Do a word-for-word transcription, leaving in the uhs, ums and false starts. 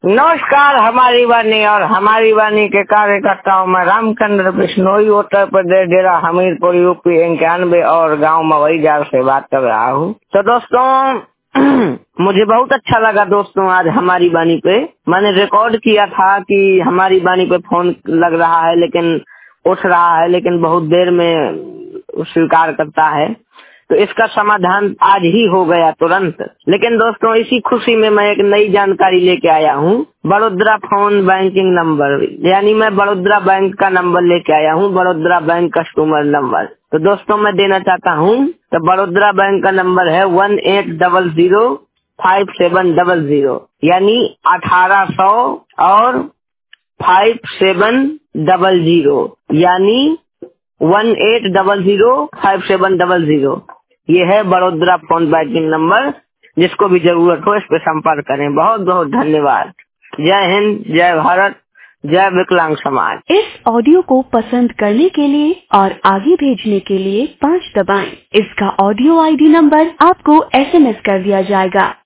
नमस्कार हमारी वाणी और हमारी वाणी के कार्यकर्ताओं में रामचंद्र बिश्नोई, उत्तर प्रदेश, जिला हमीरपुर, यूपी इक्यानवे और गांव मवईजार से बात कर रहा हूँ। तो दोस्तों मुझे बहुत अच्छा लगा दोस्तों, आज हमारी वाणी पे मैंने रिकॉर्ड किया था कि हमारी वाणी पे फोन लग रहा है लेकिन उठ रहा है, लेकिन बहुत देर में स्वीकार करता है। तो इसका समाधान आज ही हो गया तुरंत। लेकिन दोस्तों इसी खुशी में मैं एक नई जानकारी लेके आया हूँ। बड़ोदरा फोन बैंकिंग नंबर, यानी मैं बड़ोदरा बैंक का नंबर लेके आया हूँ, बड़ोदरा बैंक कस्टमर नंबर। तो दोस्तों मैं देना चाहता हूँ। तो बड़ोदरा बैंक का नंबर है one eight double zero five seven double zero, यानी अठारह सौ और फाइव सेवन डबल जीरो, यानी one eight double zero five seven double zero. ये है बड़ोदरा फोन बैंकिंग नंबर। जिसको भी जरूरत हो इस पे संपर्क करें। बहुत बहुत धन्यवाद। जय हिंद, जय भारत, जय विकलांग समाज। इस ऑडियो को पसंद करने के लिए और आगे भेजने के लिए पाँच दबाएं। इसका ऑडियो आईडी नंबर आपको एसएमएस कर दिया जाएगा।